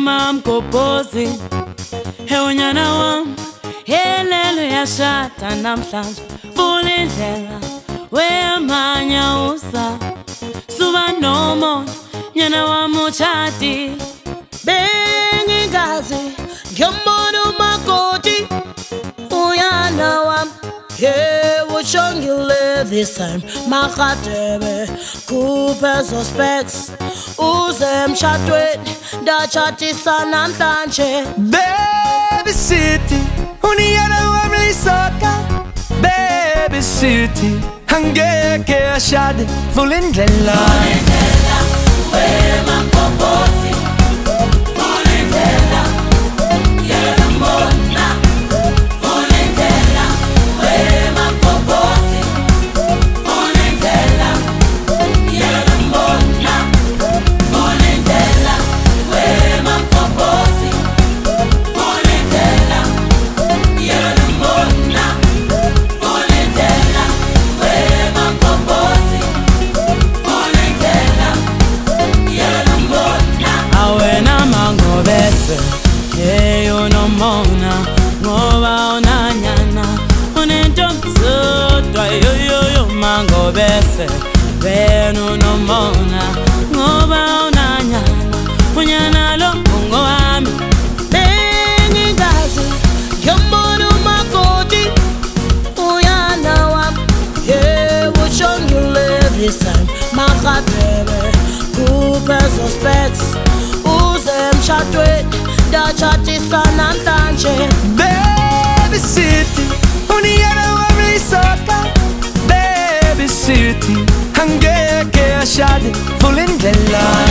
Mam Koposi, Heonyana wam, Helelo yashata namhlanje, Vulindlela, Wemanya usa, Suba nomo, Nyana wam uchati, Bengingazi, Ngiyombona umakoti, Uyana wam, yeah, ushongile this time, Makhatebe, Kupe suspects, Uze emshadweni, ndachatisa namhlanje. Baby City, Uniyana wami lisoka. Baby City, angeke ashade, Vulindlela. Vulindlela, Mam Koposi, Vulindlela, Yelambona, Vulindlela, Mam Koposi, Vulindlela, Yelambona, Vulindlela, Mam Koposi, Vulindlela, Yelambona, Vulindlela, Mam Koposi, Vulindlela, Yelambona. Awena mangobese, unomona, ngoba unanyana, unentombi zodwa, yo mangobese, wena unomona, ngoba unanyana, unyana lo mungo wami. Bengingazi, Ngiyombona umakoti, Uyana wami, yeah, ushongile this time, Makhatebe, Kupe suspects, Uze emshadweni, ndachatisa namhlanje. Baby City, Uniyana wami lisoka. Baby City, angeke ashade, Vulindlela.